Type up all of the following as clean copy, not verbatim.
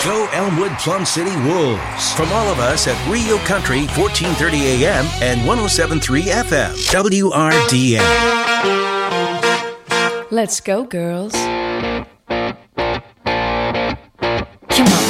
Go Elmwood Plum City Wolves. From all of us at Rio Country, 1430 AM and 107.3 FM. WRDN. Let's go, girls. Come on.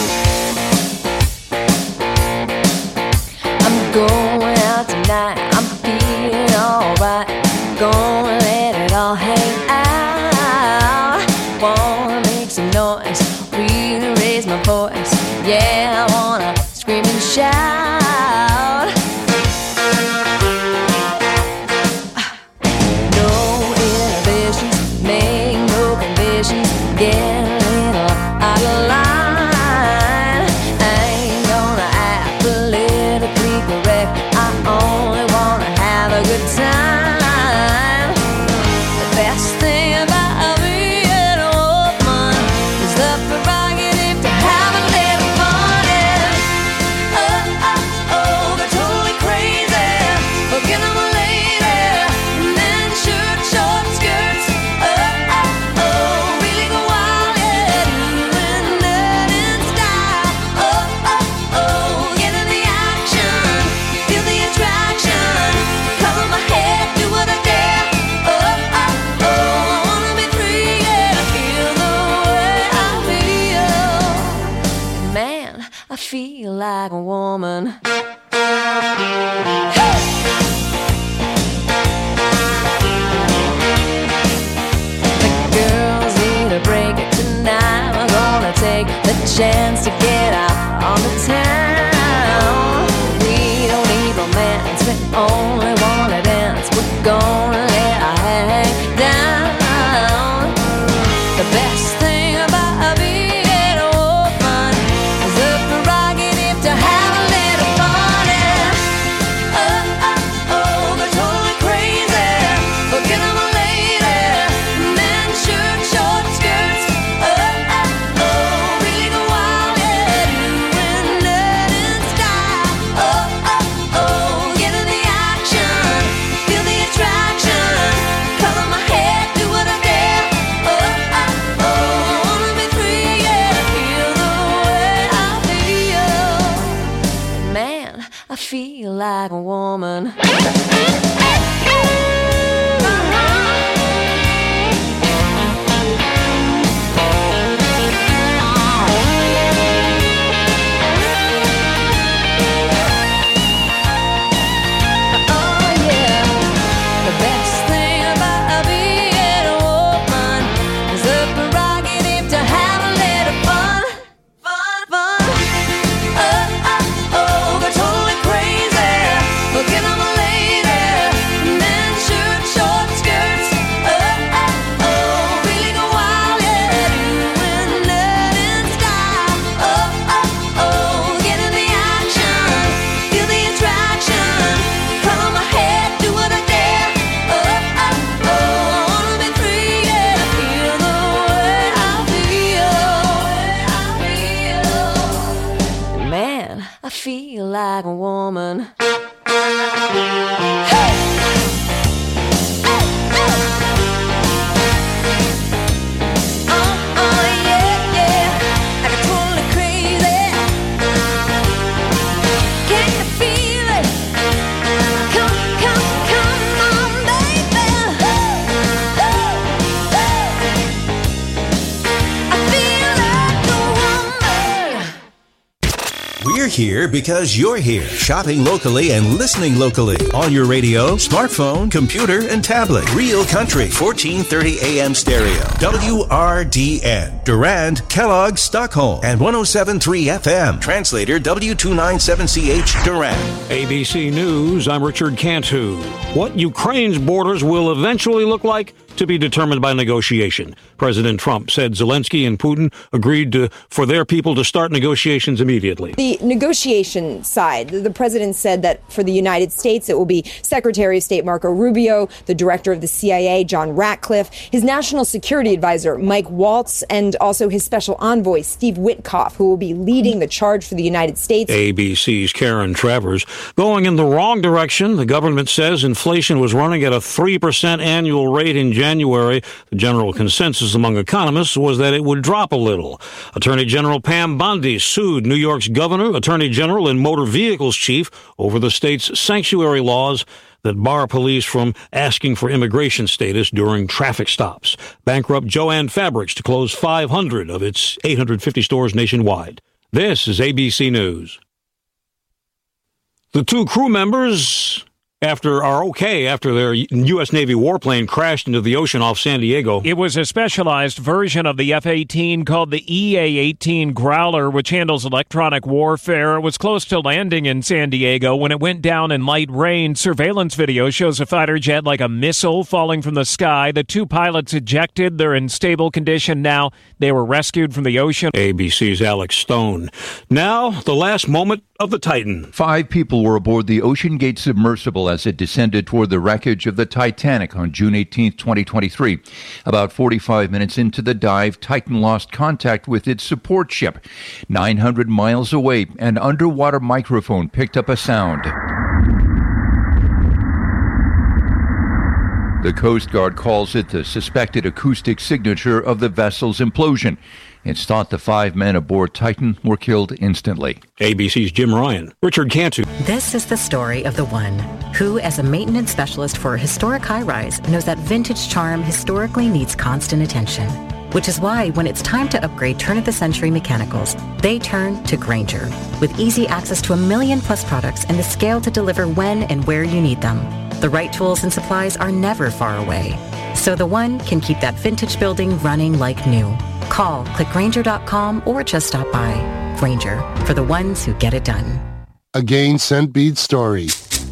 I'm going out tonight. I'm feeling alright. Gonna let it all hang out. Wanna make some noise. Really raise my voice. Yeah, I wanna scream and shout. No inhibitions, make no conditions. Get a little out of line. I ain't gonna act politically correct. I only wanna have a good time. The best thing about being a woman is the prerogative to have a little fun. Oh, oh, oh, they're totally crazy. Forget I'm a lady. Men shirt, short skirts. Oh, oh, oh, really go wild, yeah. Doing that in style. Oh, oh, oh, get in the action. Feel the attraction. Cover my head, do what I dare. Oh, oh, oh, I wanna be free, yeah. Feel the way I feel. Man, I feel like a woman. The girls need a break tonight. We're gonna take the chance to get out on the town. We don't need romance, we only wanna dance. We're gonna let our hang down. The best thing about being a woman is the prerogative to have a little fun. Oh, oh, oh, they're totally crazy. Forget I'm a lady. Men shirt, short skirts. Oh, oh, oh, really go wild, yeah. Doing that in style. Oh, oh, oh, get in the action. Feel the attraction. Cover my head, do what I dare. Oh, oh, oh, I wanna be free, yeah. Feel the way I feel. Man, I feel like a woman. Oh yeah, the best thing about being a woman is the prerogative to have a little fun, fun, fun. Oh, oh, oh, they're totally crazy. Forget I'm a lady. Men shirt, short skirts. Oh, oh, oh, really go wild, yeah. Doing that in style. Oh, oh, oh, get in the action. Feel the attraction. Cover my head, do what I dare. Oh, oh, oh, I wanna be free, yeah. Feel the way I feel. Man, I feel like a woman. Yeah, yeah, I get totally crazy. Can you feel it? Come, come, come on, baby. I feel like a woman. We're here because you're here. Shopping locally and listening locally. On your radio, smartphone, computer, and tablet. Real Country, 1430 AM stereo. WRDN. Durand, Kellogg, Stockholm. And 107.3 FM. Translator W297CH, Durand. ABC News, I'm Richard Cantu. What Ukraine's borders will eventually look like to be determined by negotiation. President Trump said Zelensky and Putin agreed for their people to start negotiations immediately. The negotiation side, the president said that for the United States, it will be Secretary of State Marco Rubio, the director of the CIA, John Ratcliffe, his national security advisor, Mike Waltz, and also his special envoy, Steve Witkoff, who will be leading the charge for the United States. ABC's Karen Travers. Going in the wrong direction, the government says inflation was running at a 3% annual rate in January. January, the general consensus among economists was that it would drop a little. Attorney General Pam Bondi sued New York's governor, attorney general, and motor vehicles chief over the state's sanctuary laws that bar police from asking for immigration status during traffic stops. Bankrupt Jo-Ann Fabrics to close 500 of its 850 stores nationwide. This is ABC News. The two crew members after their U.S. Navy warplane crashed into the ocean off San Diego. It was a specialized version of the F-18 called the EA-18 Growler, which handles electronic warfare. It was close to landing in San Diego when it went down in light rain. Surveillance video shows a fighter jet like a missile falling from the sky. The two pilots ejected. They're in stable condition now. They were rescued from the ocean. ABC's Alex Stone. Now, the last moment of the Titan. 5 people were aboard the OceanGate submersible as it descended toward the wreckage of the Titanic on June 18, 2023. About 45 minutes into the dive, Titan lost contact with its support ship. 900 miles away, an underwater microphone picked up a sound. The Coast Guard calls it the suspected acoustic signature of the vessel's implosion. It's thought the 5 men aboard Titan were killed instantly. ABC's Jim Ryan. Richard Cantu. This is the story of the one who, as a maintenance specialist for a historic high-rise, knows that vintage charm historically needs constant attention. Which is why, when it's time to upgrade turn-of-the-century mechanicals, they turn to Grainger. With easy access to 1 million-plus products and the scale to deliver when and where you need them. The right tools and supplies are never far away. So the one can keep that vintage building running like new. Call, click Grainger.com, or just stop by. Grainger, for the ones who get it done. A Gain Scent Bead story.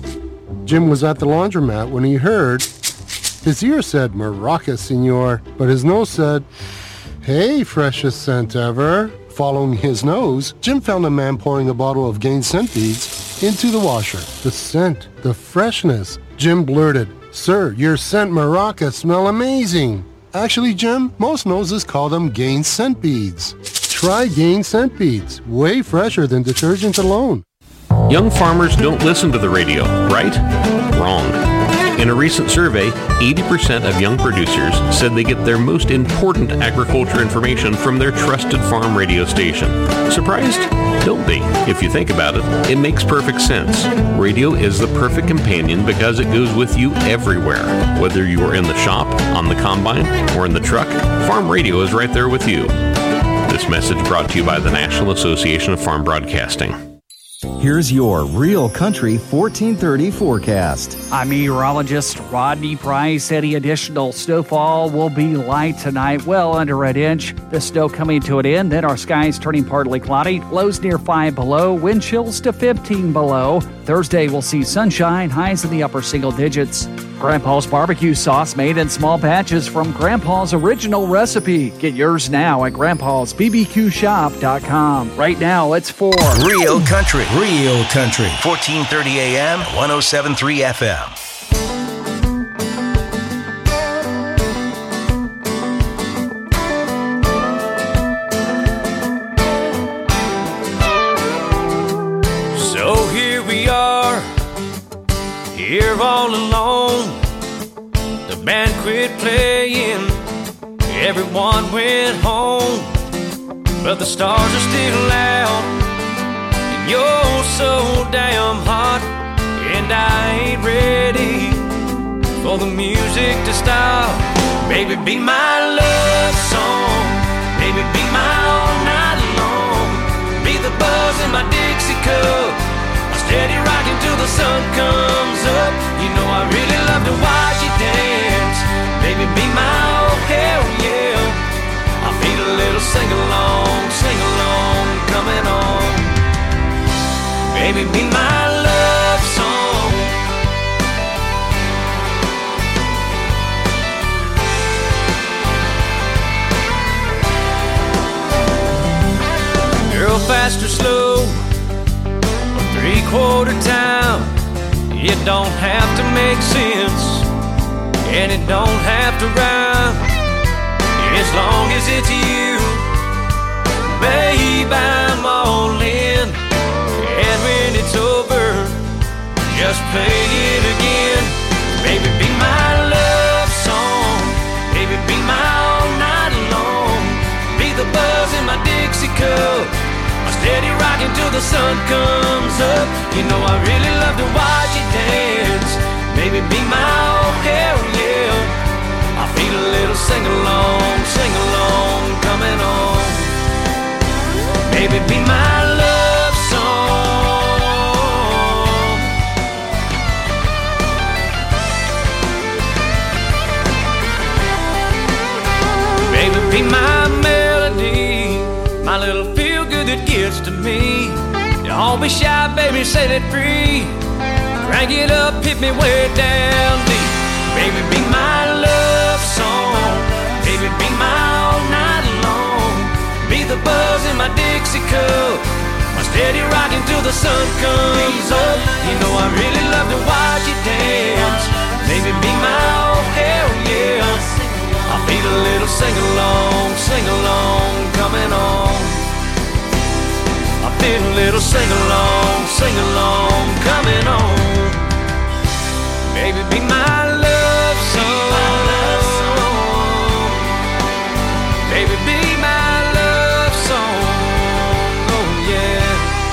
Jim was at the laundromat when he heard his ear said, "Maraca, senor," but his nose said, "Hey, freshest scent ever." Following his nose, Jim found a man pouring a bottle of Gain Scent Beads into the washer. The scent, the freshness. Jim blurted, "Sir, your scent Maraca smell amazing." Actually, Jim, most noses call them Gain Scent Beads. Try Gain Scent Beads, way fresher than detergent alone. Young farmers don't listen to the radio, right? Wrong. In a recent survey, 80% of young producers said they get their most important agriculture information from their trusted farm radio station. Surprised? Don't be. If you think about it, it makes perfect sense. Radio is the perfect companion because it goes with you everywhere. Whether you are in the shop, on the combine, or in the truck, farm radio is right there with you. This message brought to you by the National Association of Farm Broadcasting. Here's your Real Country 1430 forecast. I'm meteorologist Rodney Price. Any additional snowfall will be light tonight, well under an inch. The snow coming to an end, then our skies turning partly cloudy. Lows near 5 below, wind chills to 15 below. Thursday we'll see sunshine, highs in the upper single digits. Grandpa's barbecue sauce made in small batches from Grandpa's original recipe. Get yours now at grandpa'sbbqshop.com. Right now, it's for Real Country. Real Country. 1430 AM, 107.3 FM. So here we are, here all alone. The band quit playing, everyone went home, but the stars are still out, and you're so damn hot, and I ain't ready for the music to stop. Baby, be my love song, baby, be my all night long, be the buzz in my Dixie cup, steady rocking till the sun comes up. You know I really love to watch you dance. Baby, be my oh hell yeah. I feel a little sing-along coming on. Baby, be my love song. Girl, fast or slow, three-quarter time, it don't have to make sense, and it don't have to rhyme, as long as it's you, babe, I'm all in, and when it's over, just play it again, baby, be my love song, the sun comes up. You know I really love to watch you dance. Baby, be my oh hell yeah. I feel a little sing-along coming on. Baby, be my love song. Baby, be my melody, my little feel-good that gets to me. Don't be shy, baby, set it free. Crank it up, hit me way down deep. Baby, be my love song. Baby, be my all night long. Be the buzz in my Dixie cup, my steady rockin' till the sun comes up. You know I really love to watch you dance. Baby, be my oh hell yeah. I feel a little sing-along coming on. I feel a little sing-along coming on. Baby, be my love song. Baby, be my love song. Oh yeah.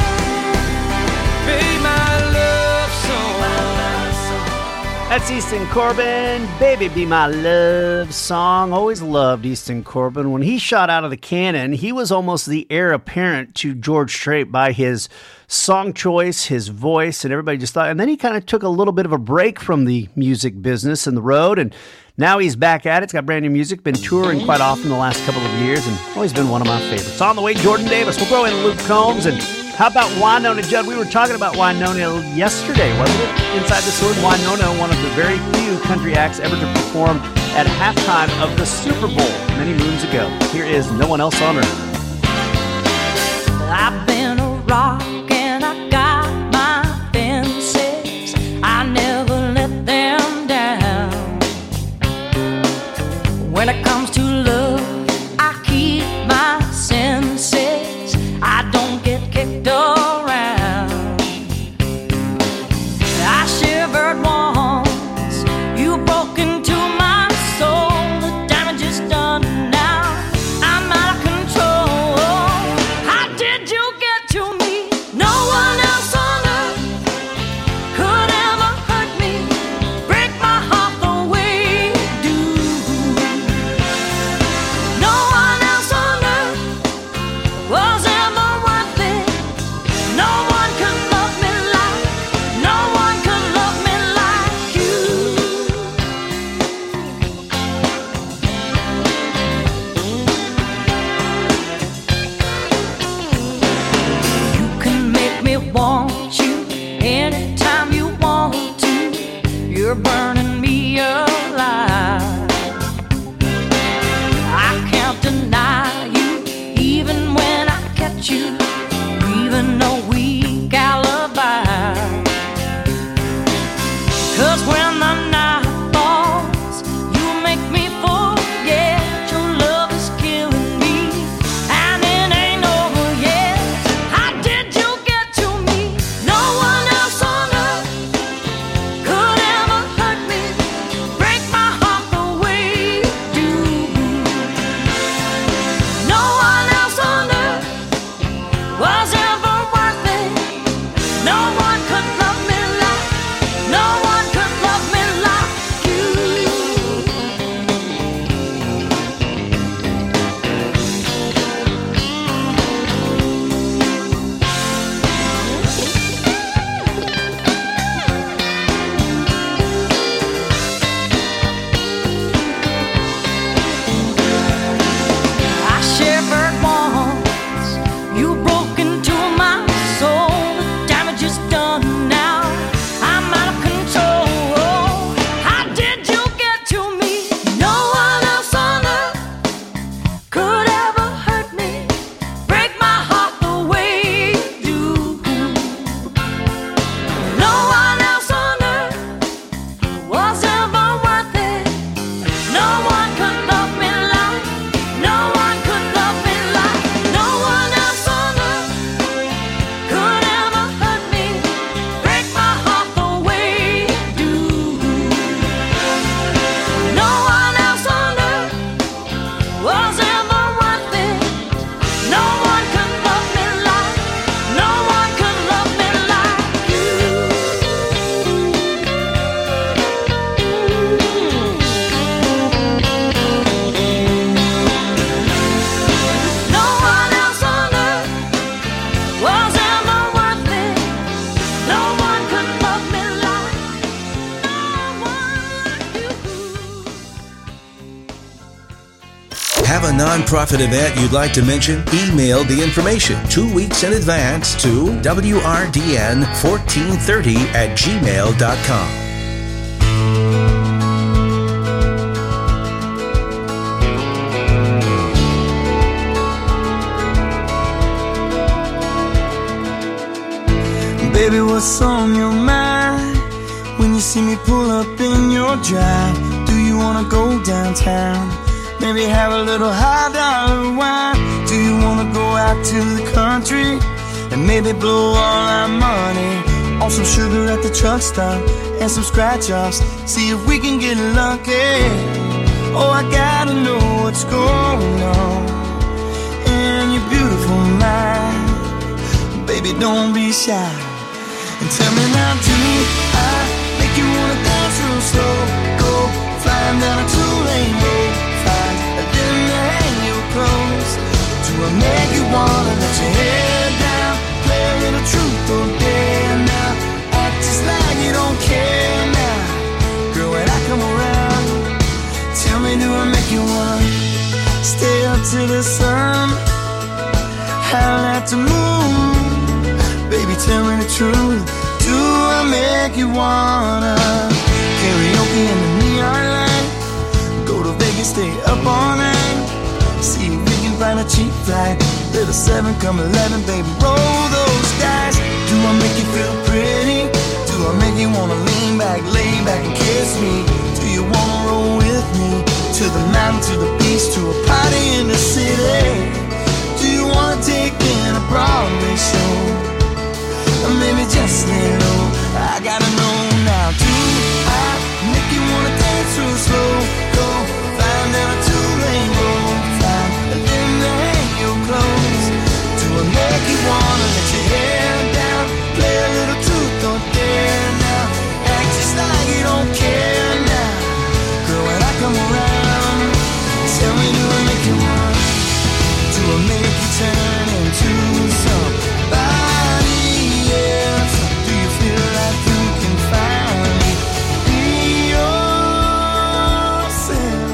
Be my love song. That's Easton Corbin. Baby, be my love song. Always loved Easton Corbin. When he shot out of the cannon, he was almost the heir apparent to George Strait by his song choice, his voice, and everybody just thought. And then he kind of took a little bit of a break from the music business and the road, and now he's back at it. He's got brand new music, been touring quite often the last couple of years, and always been one of my favorites. On the way, Jordan Davis. We'll throw in Luke Combs, and how about Wynonna Judd? We were talking about Wynonna yesterday, wasn't it? Inside the Sword, Wynonna, one of the very few country acts ever to perform at halftime of the Super Bowl many moons ago. Here is No One Else on Earth. I've been a rock and I got my fences. I never let them down. When it comes to love, I keep my senses. I don't get kicked around. I shivered once, you broke into my soul. The damage is done now, I'm out of control. How did you get to me? No one else on earth could ever hurt me, break my heart the way you do. No one else on earth was ever worth it. No one could love me like, no one could love me like you. You can make me want you anytime you want to. You're burning me alive. I can't deny you, even when I catch you, even a weak alibi. 'Cause when the night falls, you make me forget your love is killing me, and it ain't over yet. How did you get to me? No one else on earth could ever hurt me, nonprofit event you'd like to mention? Email the information 2 weeks in advance to wrdn1430@gmail.com. Baby, what's on your mind when you see me pull up in your drive? Do you wanna go downtown? Maybe have a little high dollar wine? Do you wanna go out to the country and maybe blow all our money on some sugar at the truck stop and some scratch offs? See if we can get lucky. Oh, I gotta know what's going on in your beautiful mind. Baby, don't be shy. And tell me now, do I make you wanna dance real slow? Go flying down a two-lane road, find a dim to hang your clothes. Do I make you wanna let your hair down, play a little truth or dare now? Act just like you don't care now, girl, when I come around. Tell me, do I make you wanna stay up to the sun, howl at the moon? Baby, tell me the truth. Do I make you wanna karaoke in the neon light? Go to Vegas, stay up all night. See if we can find a cheap flight. Little 7, come 11, baby, roll those dice. Do I make you feel pretty? Do I make you wanna lean back, lay back and kiss me? Do you wanna roll with me to the mountain, to the beach, to a party in the city? Do you wanna take in a Broadway show? Or maybe just lay low. I gotta know now. Do I make you wanna dance real slow? Go flying down a two-lane road, find a limb to hang your clothes. Do I make you wanna let your hair down, play a little truth or dare now? Act just like you don't care now, girl, when I come around. Tell me, do I make you wanna? Do I make you turn into somebody? Do you feel like you can finally be yourself?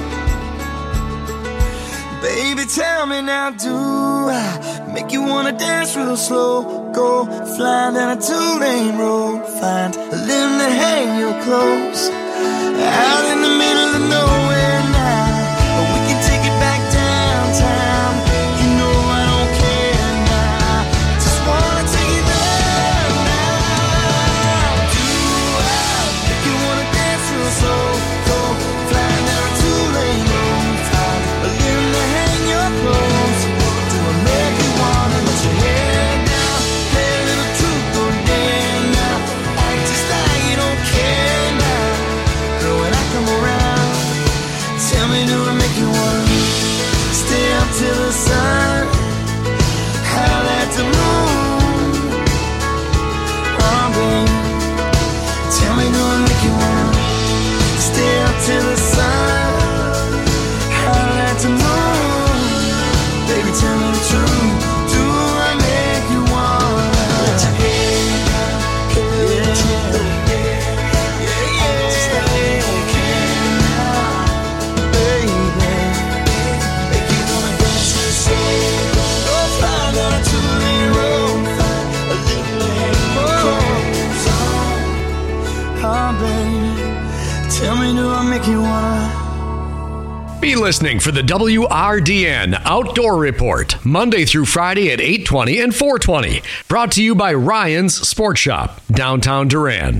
Baby, tell me now, do I make you wanna dance real slow? Go flying down a two-lane road, find a limb to hang your clothes, out in the middle of nowhere now. But we can take it back downtown. You know I don't care now, just wanna take it there now. Do I make you wanna dance real slow? Go flying down a two-lane road, find a limb to hang your clothes. Do I make you wanna let your hair down, play a little truth or dare now? Act just like you don't care now, girl, when I come around. Tell me, do I make you wanna stay up till the sun, howl at the moon? Oh, baby, tell me, do I make you wanna stay up till the sun, howl at the moon? Baby, tell me the truth. Do I make you wanna let your hair down, play a little truth or dare? Yeah, just like you can now, baby. Make you wanna dance real slow. Go flying down a two-lane road, find a little hang your clothes on. Oh, baby, tell me, do I make you wanna? Be listening for the WRDN Outdoor Report, Monday through Friday at 8:20 and 4:20. Brought to you by Ryan's Sports Shop, downtown Durand.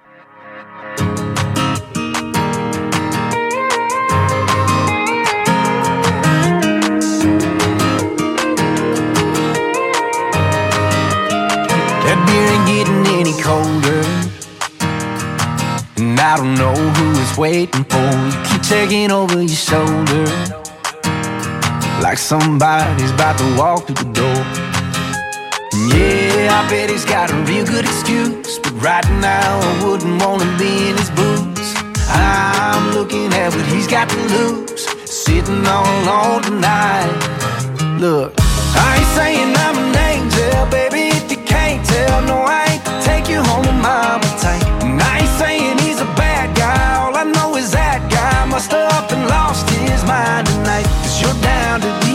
That beer ain't getting any colder, and I don't know who it's waiting for. You keep checking over your shoulder like somebody's about to walk through the door. Yeah, I bet he's got a real good excuse, but right now I wouldn't want to be in his boots. I'm looking at what he's got to lose, sitting all alone tonight. Look, I ain't saying I'm an angel, baby, if you can't tell. No, I ain't to take you home with my appetite. And I ain't saying he's a bad guy, all I know is that guy must have up and lost his mind tonight. 'Cause you're down to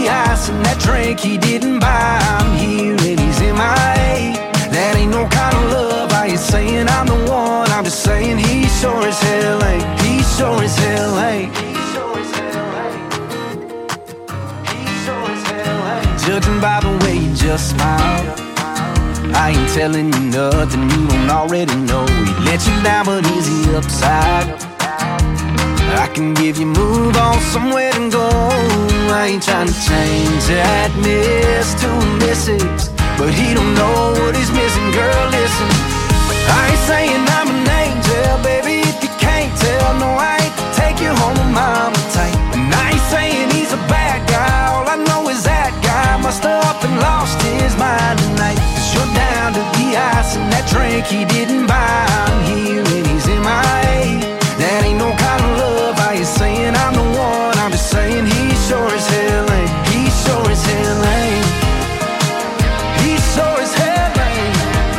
I ain't telling you nothing you don't already know. He let you down, but is he upside? I can give you move on somewhere to go. I ain't trying to change that miss to a misses, but he don't know what he's missing. Girl, listen, I ain't saying I'm an angel, baby, if you can't tell. No, I ain't take you home with mama tight. And I ain't saying he's a bad guy. All I know is that guy must have up and lost his mind tonight. Cause you're down to the ice and that drink he didn't buy. I'm here and he's MIA. That ain't no kind of love. I ain't saying I'm the one, I'm just saying he sure as hell ain't. He sure as hell ain't. He sure as hell ain't.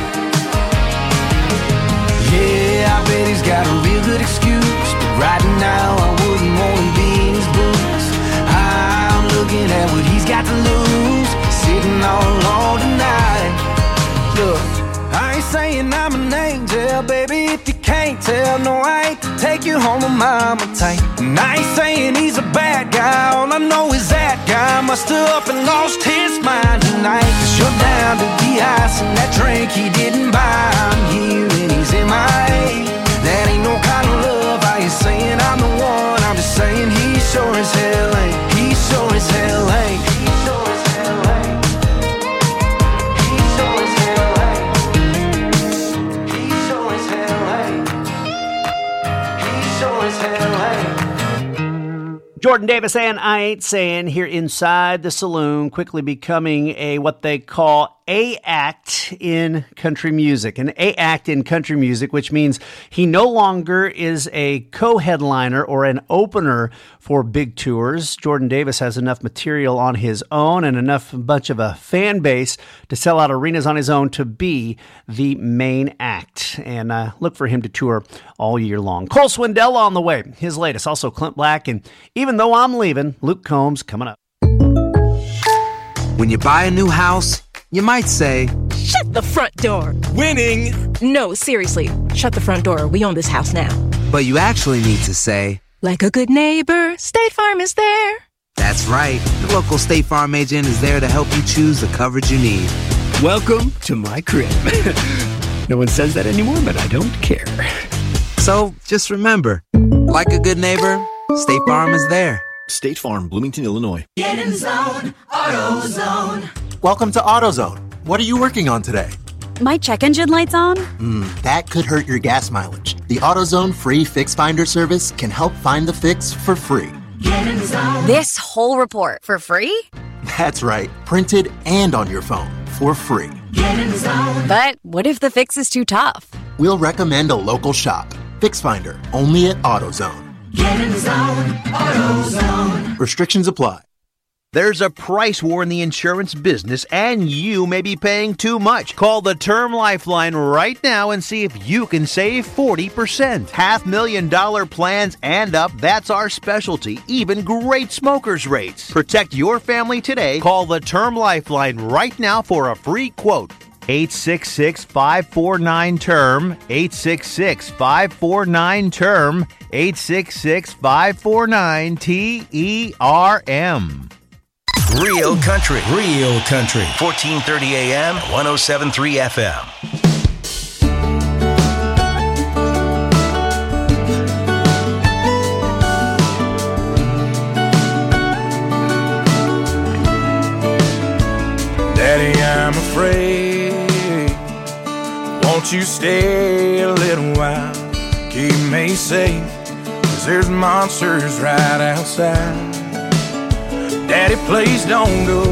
Yeah, I bet he's got a real good excuse, but right now I wouldn't want to be in his boots. I'm looking at what he's got to lose, sitting all alone tonight. Look, I ain't saying I'm an angel, baby, if you can't tell. No, I ain't take you home with mama tight. And I ain't saying he's a bad guy. All I know is that guy must have up and lost his mind tonight. Cause you're down to the ice and that drink he didn't buy. I'm here and he's MIA. That ain't no kind of love. I ain't saying I'm the one, I'm just saying he sure as hell ain't. He sure as hell ain't. He sure as hell ain't. He sure as hell ain't. He sure as hell ain't. He sure as hell ain't. Jordan Davis and I Ain't Saying here inside the saloon, quickly becoming a what they call A-act in country music. An A-act in country music, which means he no longer is a co-headliner or an opener for big tours. Jordan Davis has enough material on his own and enough bunch of a fan base to sell out arenas on his own to be the main act. And look for him to tour all year long. Cole Swindell on the way. His latest. Also Clint Black. And Even Though I'm Leaving, Luke Combs coming up. When you buy a new house, you might say, "Shut the front door." Winning! No, seriously. Shut the front door. We own this house now. But you actually need to say, like a good neighbor, State Farm is there. That's right. The local State Farm agent is there to help you choose the coverage you need. Welcome to my crib. No one says that anymore, but I don't care. So just remember, like a good neighbor, State Farm is there. State Farm, Bloomington, Illinois. Get in the zone, AutoZone. Welcome to AutoZone. What are you working on today? My check engine light's on? That could hurt your gas mileage. The AutoZone free Fix Finder service can help find the fix for free. Get in the zone. This whole report for free? That's right. Printed and on your phone for free. Get in the zone. But what if the fix is too tough? We'll recommend a local shop. Fix Finder, only at AutoZone. Get in the zone, AutoZone. Restrictions apply. There's a price war in the insurance business, and you may be paying too much. Call the Term Lifeline right now and see if you can save 40%. $500,000 plans and up, that's our specialty. Even great smokers' rates. Protect your family today. Call the Term Lifeline right now for a free quote. 866-549-TERM, 866-549-TERM, 866-549-TERM. Real country, 1430 AM, 107.3 FM. Daddy, I'm afraid. Won't you stay a little while? Keep me safe, 'cause there's monsters right outside. Daddy, please don't go.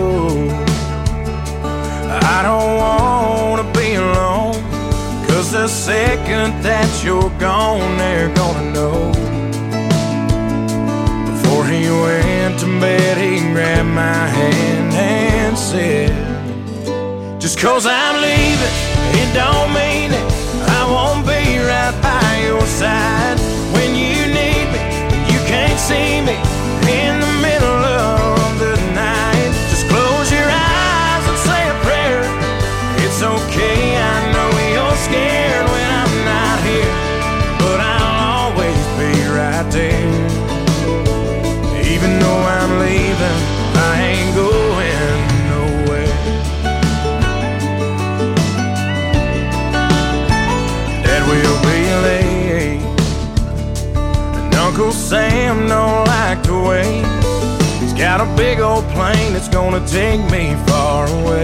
I don't want to be alone, 'cause the second that you're gone, they're gonna know. Before he went to bed, he grabbed my hand and said, just 'cause I'm leaving, it don't mean it. I won't be right by your side. When you need me, you can't see me in the middle of the night. Just close your eyes and say a prayer. It's okay, I know you're scared when I'm not here, but I'll always be right there. Even though I'm leaving, I ain't going nowhere. got a big old plane that's gonna take me far away.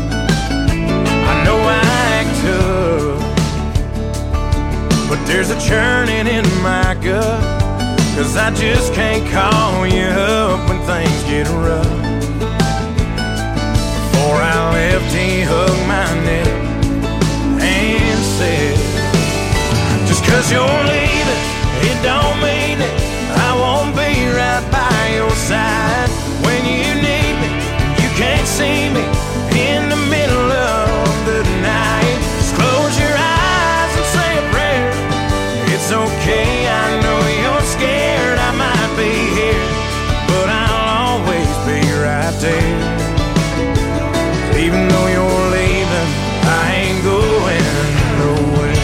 I know I act tough, but there's a churning in my gut, 'cause I just can't call you up when things get rough. Before I left, he hugged my neck and said, just 'cause you're leaving, it don't mean it. I won't be right by your side when you need me. You can't see me in the middle of the night. Just close your eyes and say a prayer. It's okay, I know you're scared I might be here, but I'll always be right there. Even though you're leaving, I ain't going nowhere.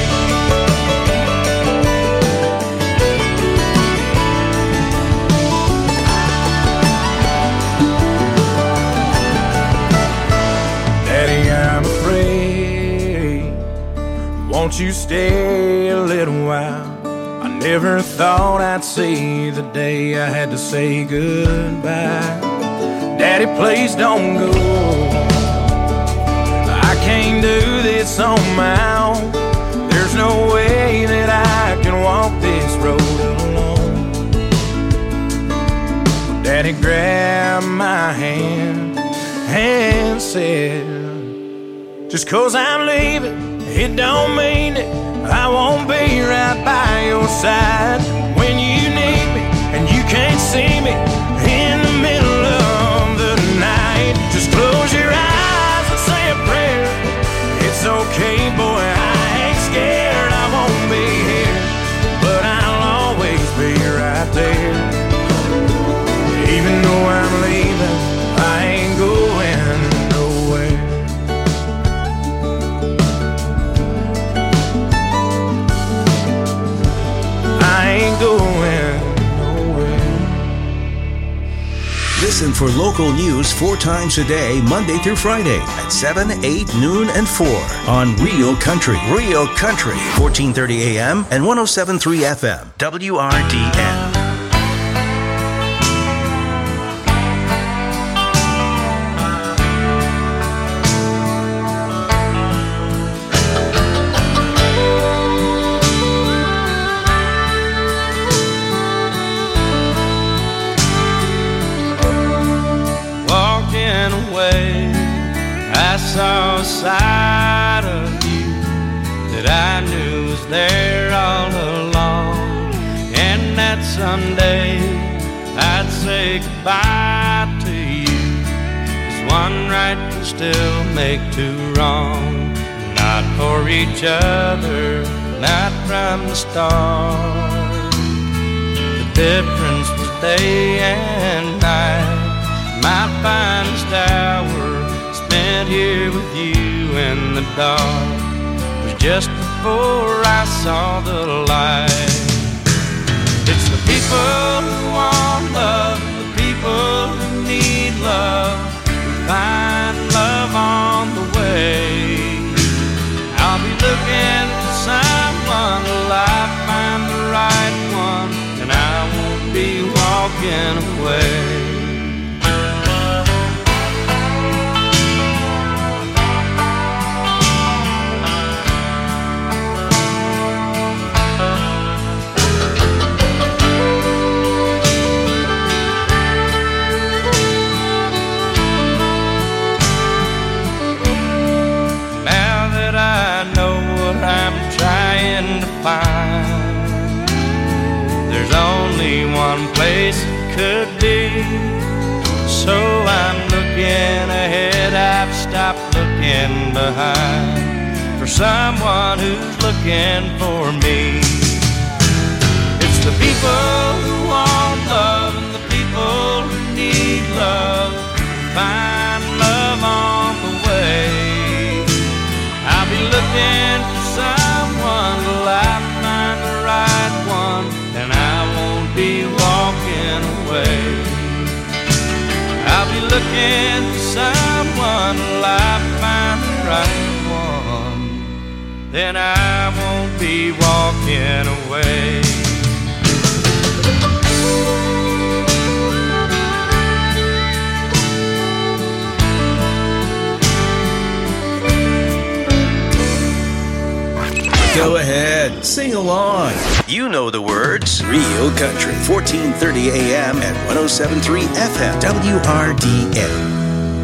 Daddy, I'm afraid. Won't you stay a little while? I never thought I'd see the day I had to say goodbye. Daddy, please don't go. I can't do this on my own. There's no way that I can walk this road alone. Daddy grabbed my hand and said, just 'cause I'm leaving, it don't mean it. I won't be right by your side when you need me and you can't see me in the middle of the night. Just close your eyes and say a prayer. It's okay, boy, I ain't scared. I won't be here, but I'll always be right there. Even though I'm leaving, I ain't going nowhere. I ain't going nowhere. Listen for local news 4 times a day, Monday through Friday at 7, 8, noon, and 4 on Real Country. Real Country, 1430 AM and 107.3 FM. WRDN. I saw a side of you that I knew was there all along, and that someday I'd say goodbye to you, 'cause one right can still make 2 wrong. Not for each other, not from the start. The difference was day and night. My finest hour spent here with you in the dark was just before I saw the light. It's the people who want love, the people who need love, who find love on the way. I'll be looking for someone till I find the right one, and I won't be walking away. There's only one place it could be, so I'm looking ahead, I've stopped looking behind, for someone who's looking for me. It's the people who want love and the people who need love, find love on the way. I'll be looking for someone till I find the right one, and I won't be walking away. I'll be looking for someone till I find the right one, then I won't be walking away. Go ahead, sing along. You know the words. Real Country, 1430 AM and 107.3 FM, WRDN.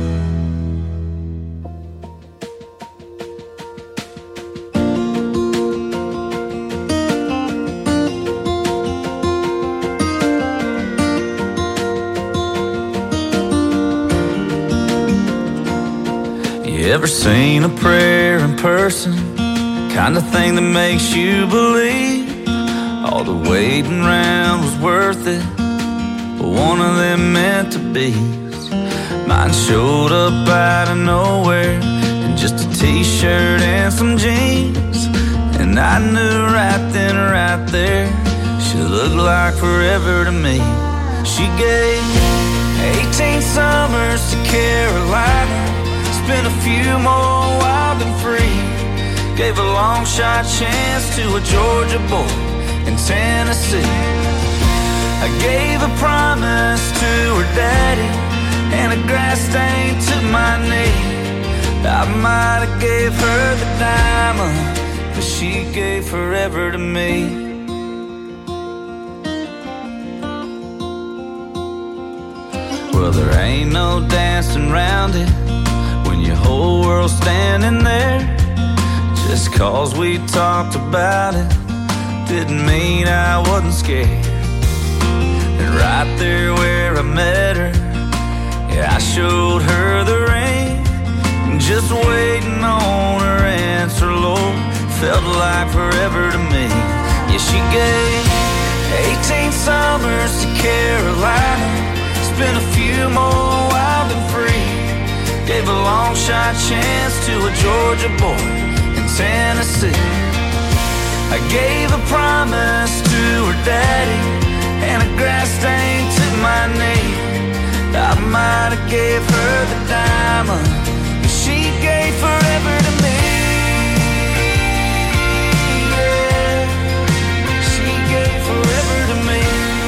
You ever seen a prayer in person? Kind of thing that makes you believe all the waiting around was worth it, but one of them meant to be. Mine showed up out of nowhere in just a t-shirt and some jeans, and I knew right then, right there, she looked like forever to me. She gave 18 summers to Carolina, spent a few more wild and free. Gave a long shot chance to a Georgia boy in Tennessee. I gave a promise to her daddy and a grass stain to my knee. I might have gave her the diamond, but she gave forever to me. Well, there ain't no dancing around it when your whole world's standing there. Just cause we talked about it didn't mean I wasn't scared. And right there where I met her, yeah, I showed her the ring. Just waiting on her answer, Lord, felt like forever to me. Yeah, she gave 18 summers to Carolina, spent a few more wild and free. Gave a long shot chance to a Georgia boy in Tennessee. I gave a promise to her daddy and a grass stain to my knee. I might have gave her the diamond, but she gave forever to me. Yeah, she gave forever to me.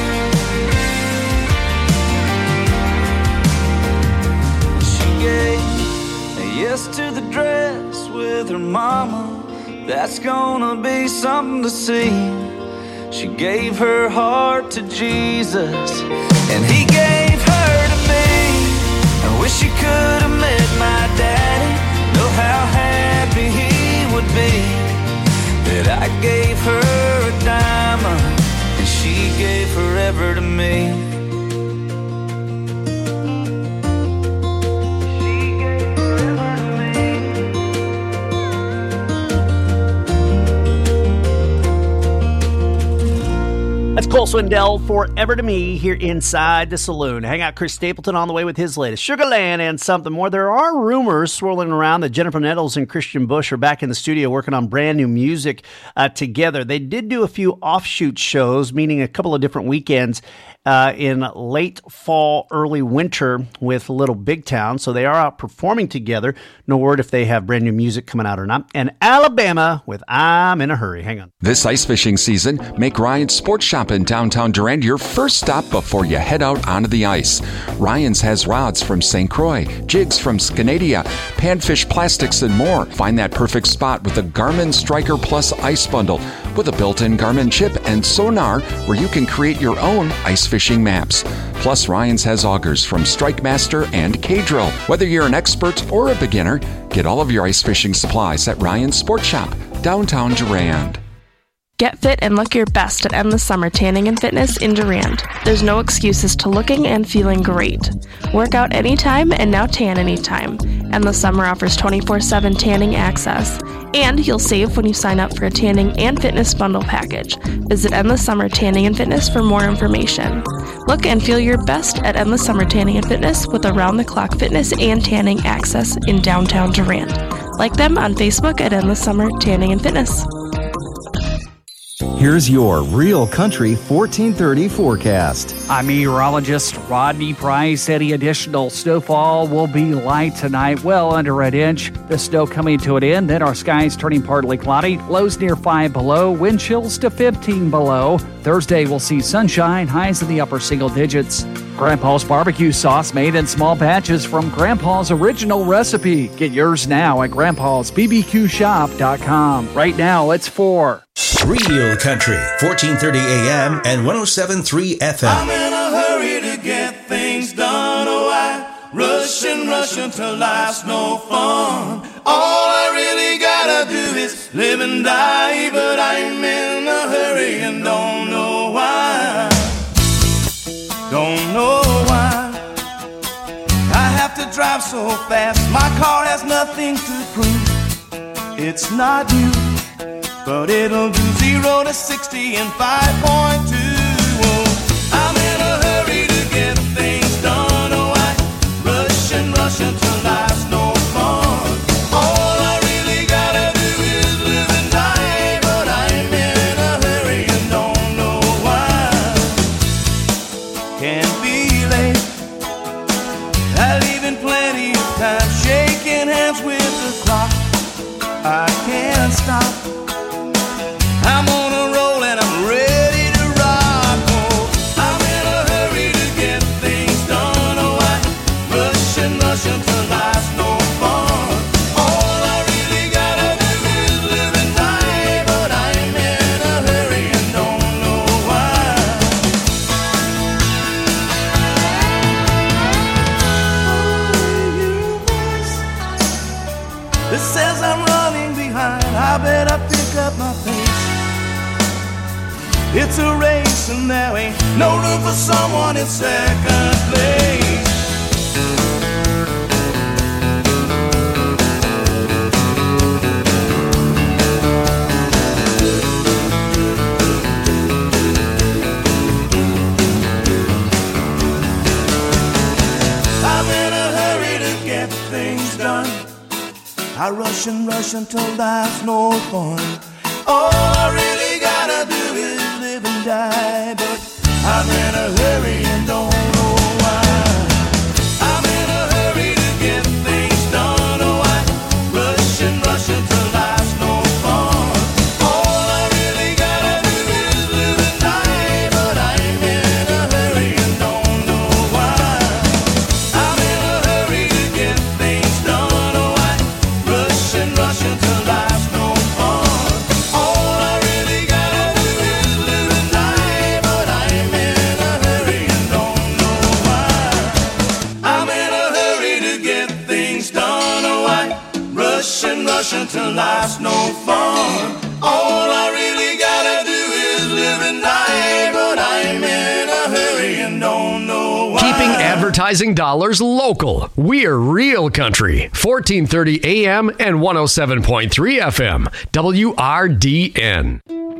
She gave a yes to the dress with her mama. That's gonna be something to see. She gave her heart to Jesus, and he gave her to me. I wish she could have met my daddy. Know how happy he would be that I gave her a diamond, and she gave forever to me. That's Cole Swindell, Forever to Me, here inside the saloon. Hang out Chris Stapleton on the way with his latest Sugarland and something more. There are rumors swirling around that Jennifer Nettles and Christian Bush are back in the studio working on brand new music together. They did do a few offshoot shows, meaning a couple of different weekends in late fall, early winter with Little Big Town. So they are out performing together. No word if they have brand new music coming out or not. And Alabama with I'm in a Hurry. Hang on. This ice fishing season, make Ryan's Sports Shop in downtown Durand your first stop before you head out onto the ice. Ryan's has rods from St. Croix, jigs from Scanadia, panfish plastics, and more. Find that perfect spot with the Garmin Striker Plus Ice Bundle with a built-in Garmin chip and sonar where you can create your own ice fishing maps. Plus, Ryan's has augers from Strike Master and K-Drill. Whether you're an expert or a beginner, get all of your ice fishing supplies at Ryan's Sports Shop, downtown Durand. Get fit and look your best at Endless Summer Tanning and Fitness in Durand. There's no excuses to looking and feeling great. Work out anytime and now tan anytime. Endless Summer offers 24/7 tanning access. And you'll save when you sign up for a tanning and fitness bundle package. Visit Endless Summer Tanning and Fitness for more information. Look and feel your best at Endless Summer Tanning and Fitness with around-the-clock fitness and tanning access in downtown Durand. Like them on Facebook at Endless Summer Tanning and Fitness. Here's your Real Country 1430 forecast. I'm meteorologist Rodney Price. Any additional snowfall will be light tonight, well under an inch. The snow coming to an end, then our skies turning partly cloudy. Lows near 5 below, wind chills to 15 below. Thursday we'll see sunshine, highs in the upper single digits. Grandpa's barbecue sauce made in small batches from Grandpa's original recipe. Get yours now at grandpa'sbbqshop.com. Right now it's 4. Real Country, 1430 AM and 107.3 FM. I'm in a hurry to get things done. Oh, I rush until life's no fun. All I really gotta do is live and die, but I'm in a hurry and don't know why. Don't know why I have to drive so fast. My car has nothing to prove. It's not new, but it'll do 0 to 60 in 5.2. Oh, I'm in a hurry to get things done. Oh, I rush until life's no fun. All I really gotta do is live and die, but I'm in a hurry and don't know why. Can't be late, I leave in plenty of time, shaking hands with the clock. I can't stop, I'm on a roll and I'm ready to rock. Oh, I'm in a hurry to get things done. Oh, I rush until life's no fun. All I really gotta do is live and die, but I'm in a hurry and don't know why. It says I'm running behind, I better pick up my pace. It's a race and there ain't no room for someone in second place. I'm in a hurry to get things done. I rush until life's no fun. All I really gotta do is live and die, but I'm in a hurry and don't know why. I'm in a hurry to get things done. Oh, I rush until life's no fun. All I really gotta do is live and die, but I'm in a hurry and don't know why. I'm in a hurry to get things done. Oh, I rush until life's no fun. All I really gotta do is live and die, but I'm in a hurry and don't know why. I'm in a hurry to get things done. Oh, I rush until life's no fun. All I really gotta do is live and die, but I'm in a hurry and don't know why. Keeping advertising dollars local. We're Real Country, 1430 AM and 107.3 FM, WRDN.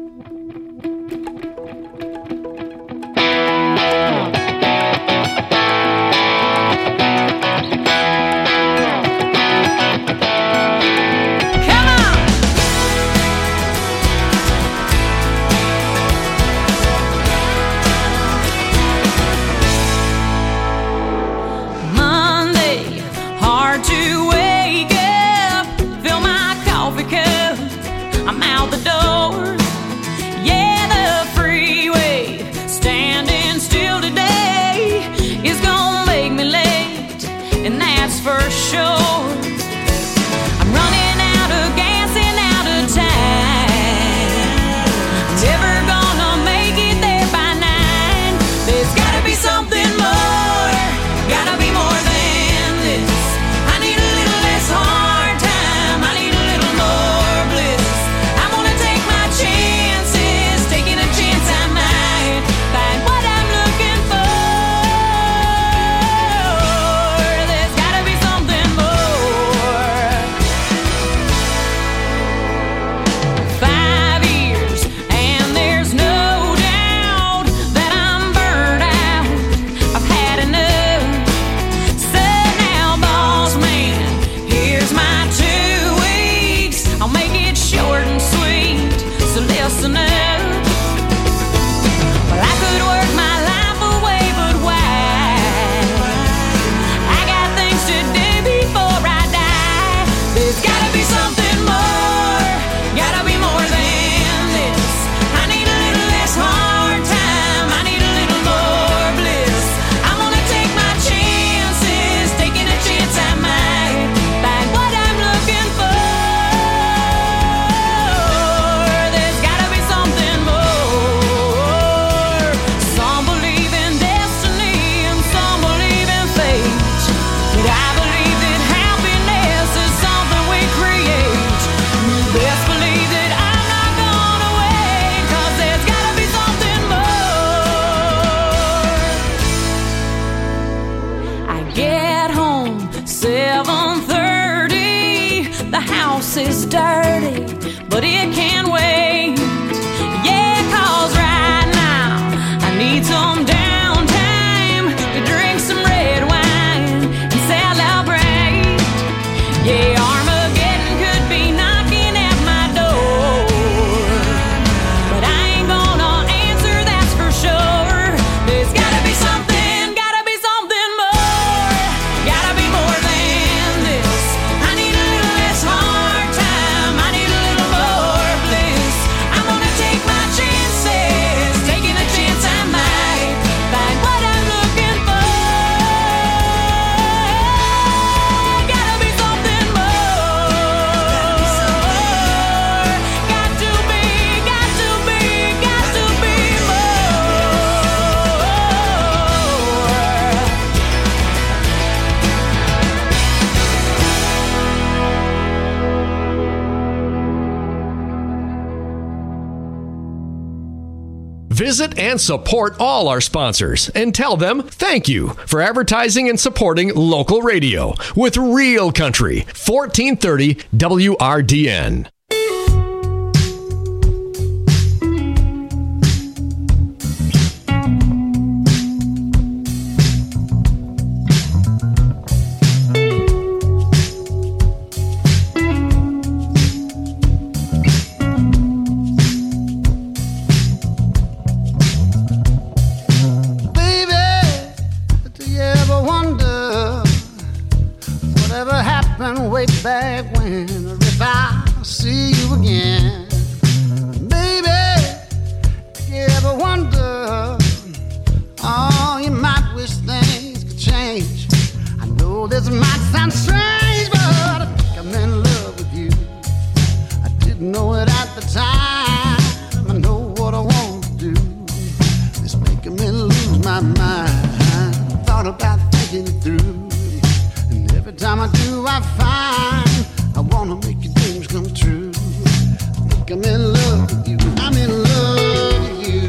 Monday, hard to wake up, fill my coffee cup, I'm out the door. Yeah, the freeway, standing still today, is gonna make me late, and that's for sure. I'm running out of gas and out of time, never gonna make it there by 9. There's gotta be something more, gotta be more than this. I need a little less hard time, I need a little more bliss. I wanna take my chances, taking a chance I might find what I'm looking for. There's gotta be something more. is dirty, but it can wait. Yeah, 'cause right now I need some downtime to drink some red wine and celebrate. Yeah, Armageddon could be knocking at my door, but I ain't gonna answer, that's for sure. There's gotta be something more, gotta be more than this. I need a little less hard time, I need a little more bliss. I'm gonna take my chances, taking a chance I might find what I'm looking for. Gotta be something more, got to be Visit and support all our sponsors and tell them thank you for advertising and supporting local radio with Real Country 1430 WRDN. Baby, do you ever wonder whatever happened way back when, or if I see you again? Baby, do you ever wonder, oh, you might wish things could change. I know this might sound strange, but I think I'm in love with you. I didn't know it at the time, I know what I want to do. It's making me lose my mind. Thought about thinking it through, and every time I do, I find I wanna make your dreams come true. I think I'm in love with you. I'm in love with you.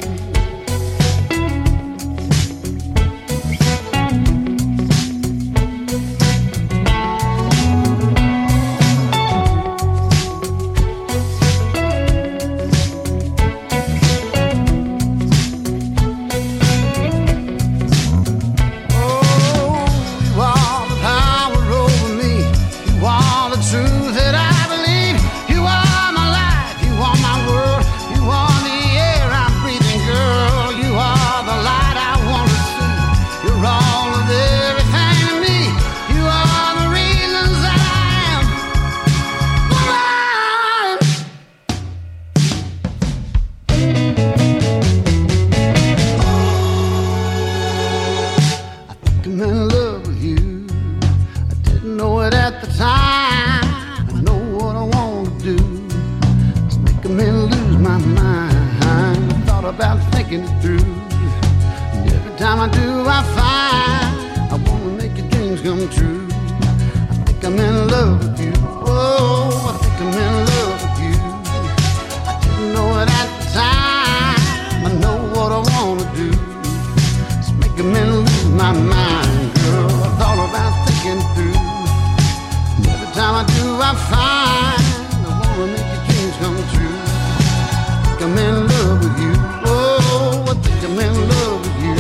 You are the power over me. You are the truth that I believe. You are my life. You are my world. You are the air I'm breathing, girl. You are the light I want to see. You're all of everything to me. You are the reasons that I am woman. I'm in love with you. I didn't know it at the time. I know what I want to do. It's making me lose my mind. I thought about thinking it through, and every time I do, I find I want to make your dreams come true. I think I'm in love with you. Oh, I think I'm in love with you. I didn't know it at the time. I know what I want to do. It's making me lose my mind, girl. I thought about thinking it through, and every time I do, I find I wanna make your dreams come true. I think I'm in love with you. Oh, I think I'm in love with you.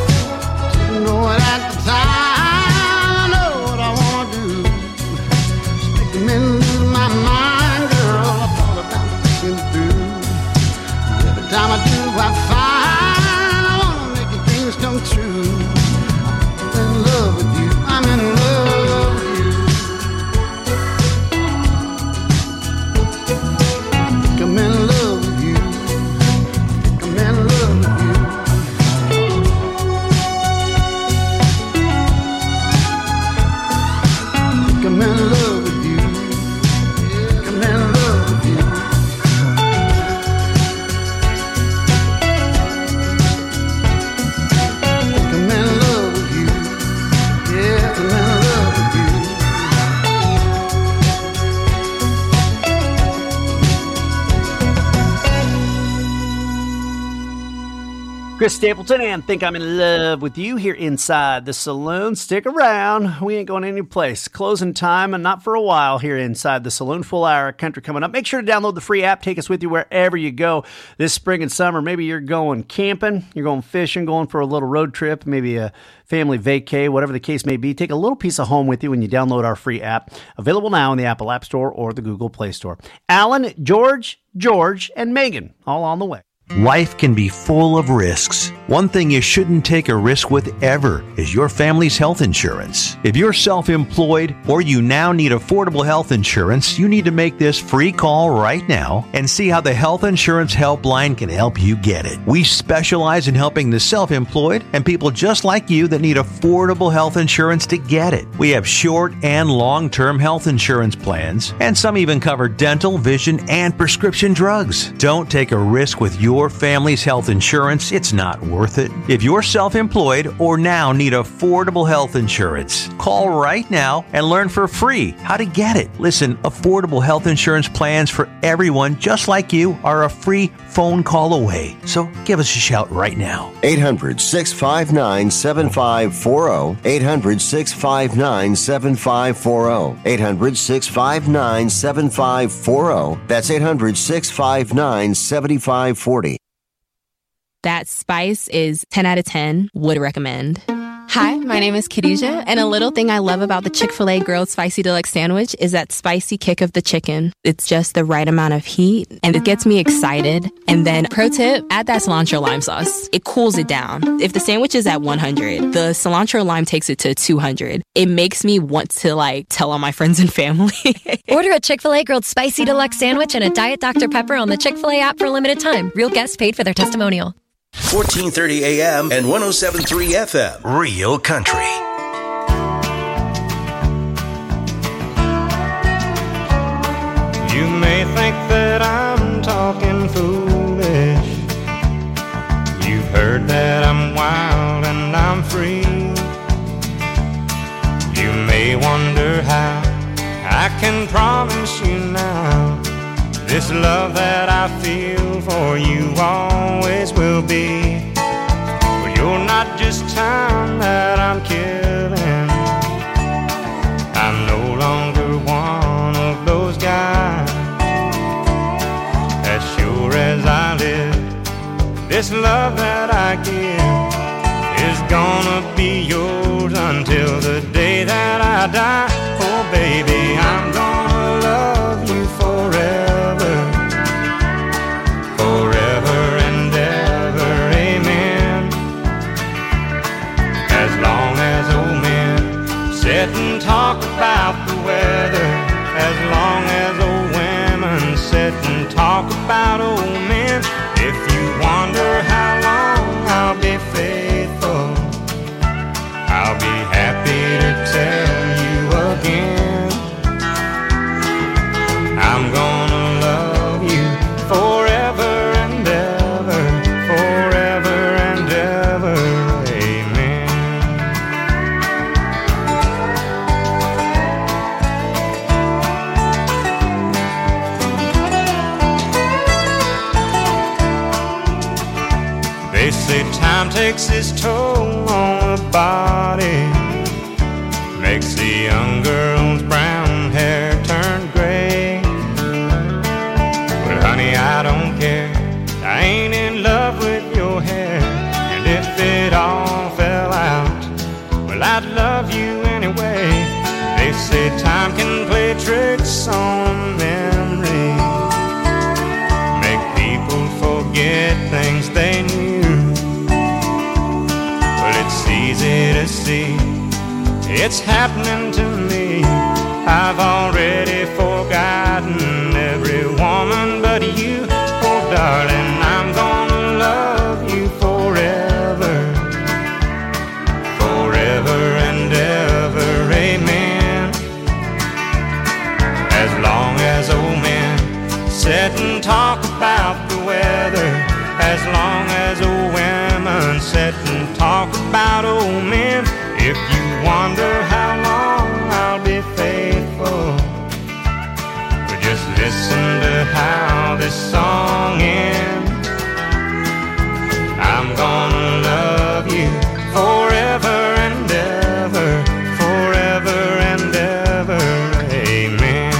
Didn't know it at the time. I know what I wanna do. Chris Stapleton and Think I'm in Love with You here inside the saloon. Stick around. We ain't going any place. Closing time and not for a while here inside the saloon. Full hour of country coming up. Make sure to download the free app. Take us with you wherever you go this spring and summer. Maybe you're going camping, you're going fishing, going for a little road trip, maybe a family vacay, whatever the case may be. Take a little piece of home with you when you download our free app. Available now in the Apple App Store or the Google Play Store. Alan, George, and Megan all on the way. Life can be full of risks. One thing you shouldn't take a risk with ever is your family's health insurance. If you're self-employed or you now need affordable health insurance, you need to make this free call right now and see how the Health Insurance Helpline can help you get it. We specialize in helping the self-employed and people just like you that need affordable health insurance to get it. We have short and long-term health insurance plans, and some even cover dental, vision, and prescription drugs. Don't take a risk with your family's health insurance. It's not worth it. If you're self-employed or now need affordable health insurance, call right now and learn for free how to get it. Listen, affordable health insurance plans for everyone just like you are a free phone call away. So give us a shout right now. 800-659-7540. 800-659-7540. 800-659-7540. That's 800-659-7540. That spice is 10 out of 10. Would recommend. Hi, my name is Khadijah, and a little thing I love about the Chick-fil-A Grilled Spicy Deluxe Sandwich is that spicy kick of the chicken. It's just the right amount of heat, and it gets me excited. And then, pro tip, add that cilantro lime sauce. It cools it down. If the sandwich is at 100, the cilantro lime takes it to 200. It makes me want to, tell all my friends and family. Order a Chick-fil-A Grilled Spicy Deluxe Sandwich and a Diet Dr. Pepper on the Chick-fil-A app for a limited time. Real guests paid for their testimonial. 1430 AM and 107.3 FM. Real Country. You may think that I'm talking foolish. You've heard that I'm wild and I'm free. You may wonder how I can promise you now this love that I feel for you always will be. Well, you're not just time that I'm killing. I'm no longer one of those guys. As sure as I live, this love that I give is gonna be yours until the day that I die. Oh baby, I'm gonna love you forever. Sit and talk about the weather, as long as old women sit and talk about old men. If you wonder how long I'll be faithful, I'll be happy to tell you again. I'm gonna love you forever and ever, forever and ever. They say time takes its toll on the body, makes the young girl's brown hair turn gray. But honey, I don't care, I ain't in love with your hair. And if it all fell out, well, I'd love you anyway. They say time can play tricks on memory, make people forget things they knew. It's easy to see, it's happening to me. I've already forgotten every woman but you. Oh darling, I'm gonna love you forever, forever and ever, amen. As long as old men sit and talk about the weather, as long as old women sit and talk about old men. If you wonder how long I'll be faithful, well, just listen to how this song ends. I'm I'm gonna love you forever and ever, forever and ever, amen.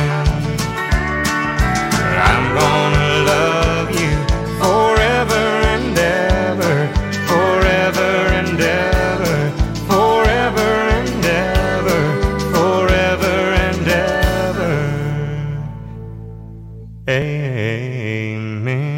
I'm gonna love you forever and ever, forever and ever, forever and ever, forever and ever, amen.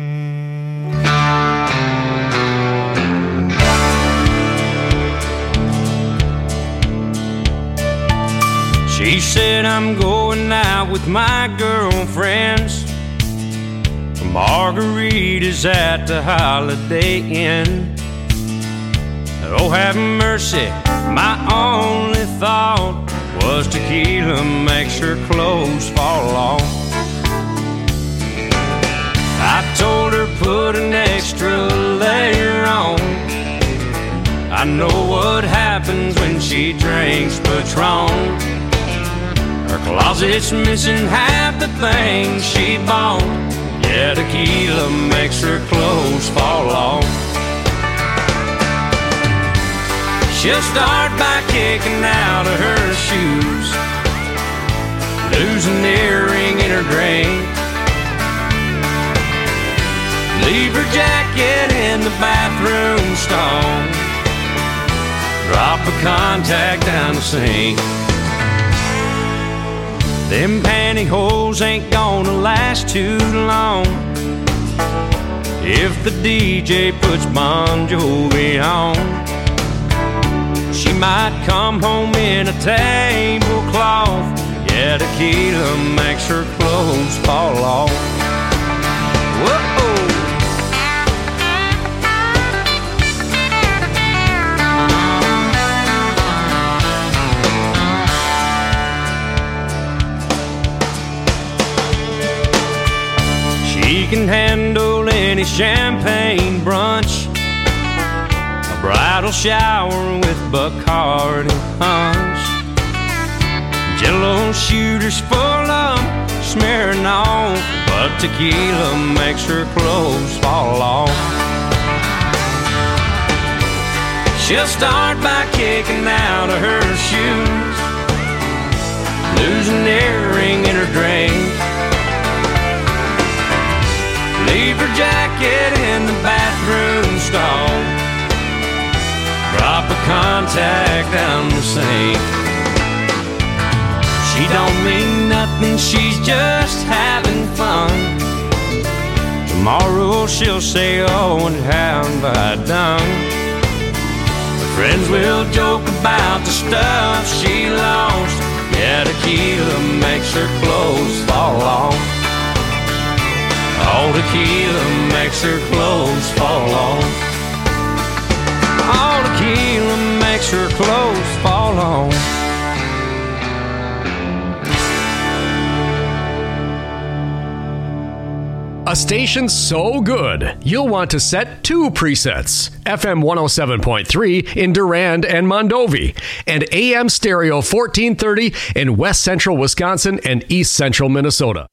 She said I'm going out with my girlfriends for margaritas at the Holiday Inn. Oh, have mercy, my only thought was tequila makes her clothes fall off. I told her put an extra layer on. I know what happens when she drinks Patron. Her closet's missing half the things she bought. Yeah, tequila makes her clothes fall off. She'll start by kicking out of her shoes, lose an earring in her drink, leave her jacket in the bathroom stall, drop a contact down the sink. Them pantyhose ain't gonna last too long if the DJ puts Bon Jovi on. She might come home in a tablecloth. Yeah, tequila makes her clothes fall off. Whoa! She can handle any champagne brunch, a bridal shower with Bacardi punch, Jello shooters full of smearing off, but tequila makes her clothes fall off. She'll start by kicking out of her shoes, lose an earring in her drink, leave her jacket in the bathroom stall, drop a contact down the sink. She don't mean nothing, she's just having fun. Tomorrow she'll say, oh, and how have I done? Her friends will joke about the stuff she lost. Yeah, tequila makes her clothes fall off. All tequila makes her clothes fall off. All tequila makes her clothes fall off. A station so good, you'll want to set 2 presets. FM 107.3 in Durand and Mondovi, and AM stereo 1430 in West Central Wisconsin and East Central Minnesota.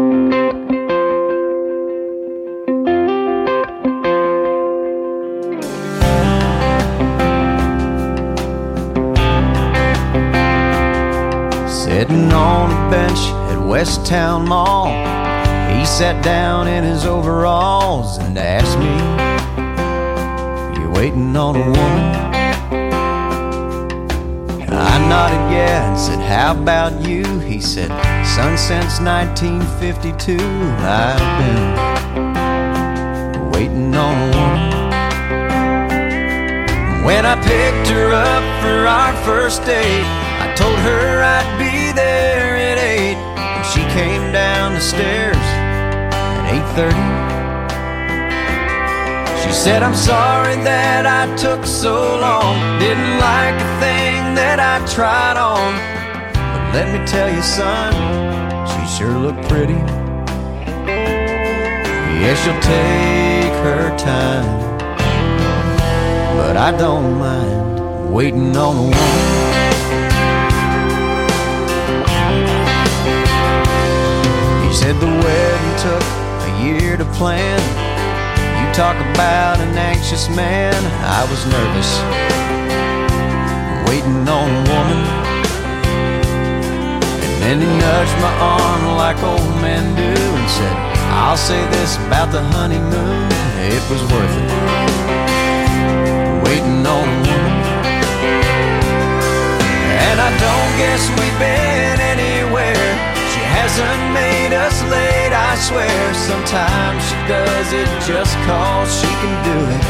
Sitting on a bench at West Town Mall, he sat down in his overalls and asked me, "You waiting on a woman?" I nodded yeah and said, "How about you?" He said, "Son, since 1952 I've been waiting on a woman." When I picked her up for our first date, I told her I'd be there at 8, and she came down the stairs at 8:30. She said, "I'm sorry that I took so long, didn't like a thing that I tried on, but let me tell you, son, she sure looked pretty. Yeah, she'll take her time, but I don't mind waiting on a woman." He said the wedding took a year to plan. You talk about an anxious man. I was nervous, waiting on a woman. And then he nudged my arm like old men do and said, I'll say this about the honeymoon, it was worth it, waiting on a woman. And I don't guess we've been anywhere. She hasn't made us late, I swear. Sometimes she does it just cause she can do it.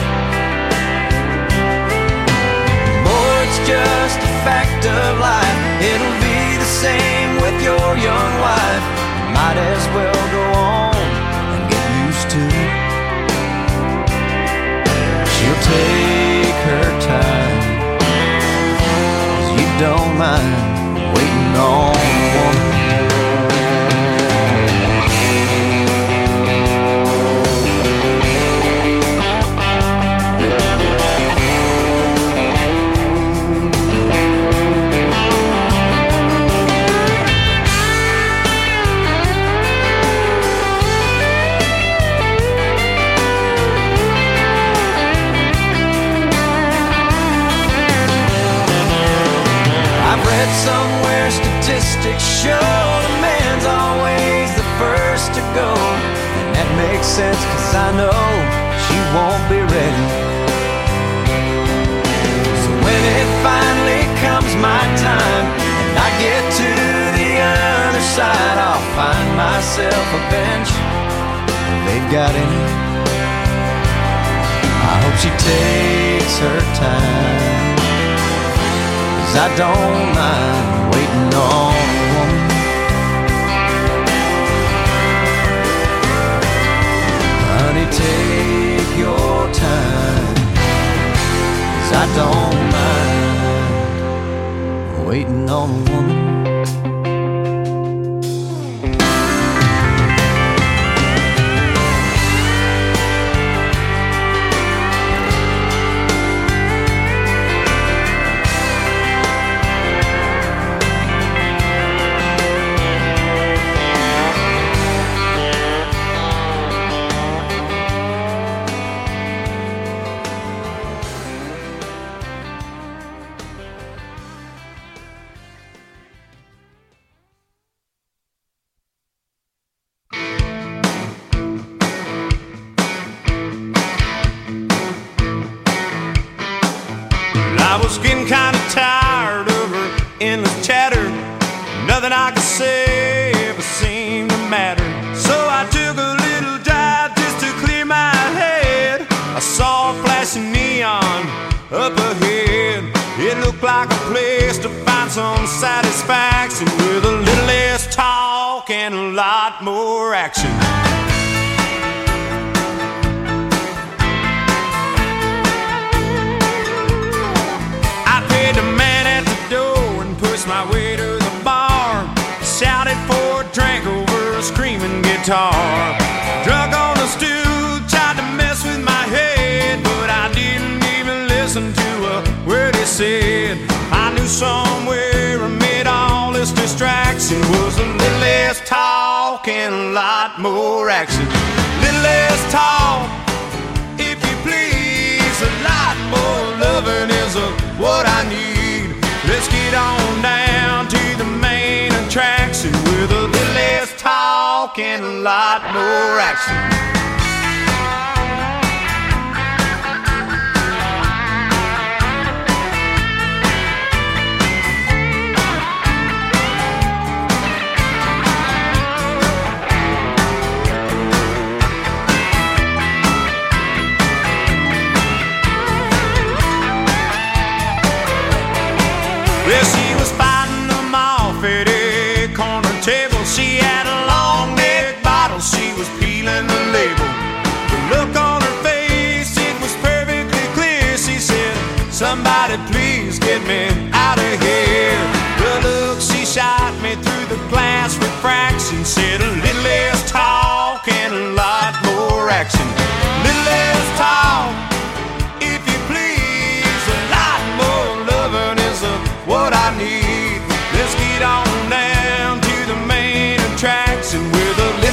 Boy, it's just a fact of life. It'll be the same with your young wife. You might as well go on and get used to it. She'll take her time, 'cause you don't mind waiting on a woman. Somewhere statistics show the man's always the first to go. And that makes sense, 'cause I know she won't be ready. So when it finally comes my time and I get to the other side, I'll find myself a bench they've got in it. I hope she takes her time, 'cause I don't mind waiting on a woman. Honey, take your time, 'cause I don't mind waiting on a woman. I was getting kind of tired of her endless chatter. Nothing I could say ever seemed to matter. So I took a little drive just to clear my head. I saw a flashing neon up ahead. It looked like a place to find some satisfaction, with a little less talk and a lot more action. The man at the door and pushed my way to the bar. Shouted for a drink over a screaming guitar. Drunk on the stool, tried to mess with my head, but I didn't even listen to a word he said. I knew somewhere amid all this distraction was a little less talk and a lot more action. Little less talk, if you please, a lot more loving is what I need. Let's get on down to the main attraction, with a little less talk and a lot more action. Well, she was fighting them off at a corner table. She had a long neck bottle, she was peeling the label. The look on her face, it was perfectly clear. She said, somebody please get me out of here. The look she shot me through the glass refraction said, a